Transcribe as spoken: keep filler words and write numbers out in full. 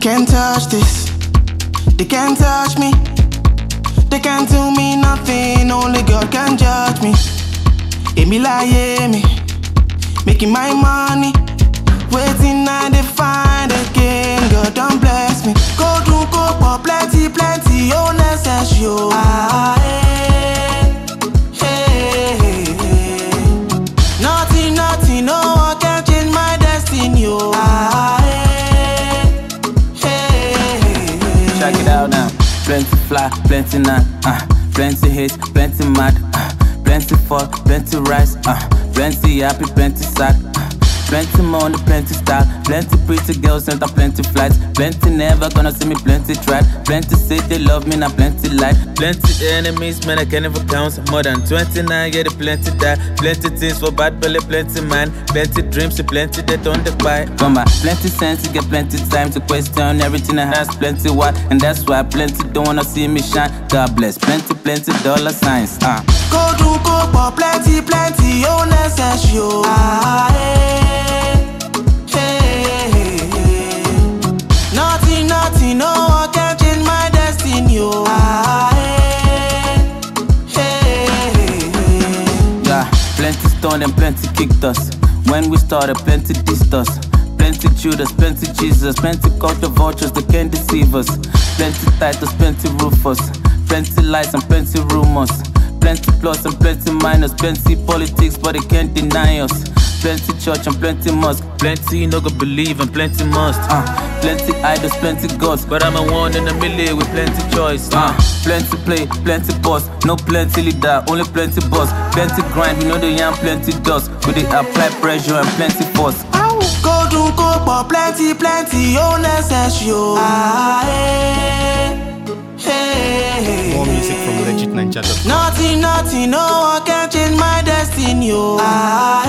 can't touch this. They can't touch me. They can't do me nothing. Only God can judge me. Emi lie me, making my money. Waiting I they find again. God don't bless me. Go do go for plenty, plenty. Oh necessary. Ah, hey, hey, hey, hey. Nothing, nothing. No one can change my destiny. Oh, ah, hey, hey, hey, hey. Check it out now. Plenty fly, plenty none. Uh, plenty hate, plenty mad. Uh, plenty fall, plenty rise. Uh, plenty happy, plenty sad. Uh, Plenty money, plenty style, plenty pretty girls and plenty flights. Plenty never gonna see me, plenty tried. Plenty say they love me, now plenty lie. Plenty enemies, man, I can't even count. More than twenty-nine, yeah, they plenty die. Plenty things for bad belly, plenty man. Plenty dreams, plenty they don't buy. Come on, plenty sense, you get plenty time to question everything I has. Plenty why, and that's why plenty don't wanna see me shine. God bless, plenty, plenty dollar signs. Uh. Go do go for plenty, plenty, oh necessary. Ah, hey. Nothing, nothing, no one can change my destiny. Oh, ah, hey, hey, hey. Yeah, plenty stone and plenty kicked us. When we started, plenty dissed us. Plenty Judas, plenty Jesus, plenty caught the vultures that can't deceive us. Plenty titles, plenty Rufus, plenty lies and plenty rumors. Plenty plus and plenty minus, plenty politics, but they can't deny us. Plenty church and plenty mosque, plenty no go believe and plenty must. Uh, plenty idols, plenty gods, but I'm a one in a million with plenty choice. Uh, plenty play, plenty boss, no plenty leader, only plenty boss. Plenty grind, we know the young plenty dust, we they apply pressure and plenty force. Go do go for plenty, plenty, oh necessary. Ah, hey, hey, hey. More music from legit ninja dot com. Nothing, nothing, no one can change my destiny. Oh, ah,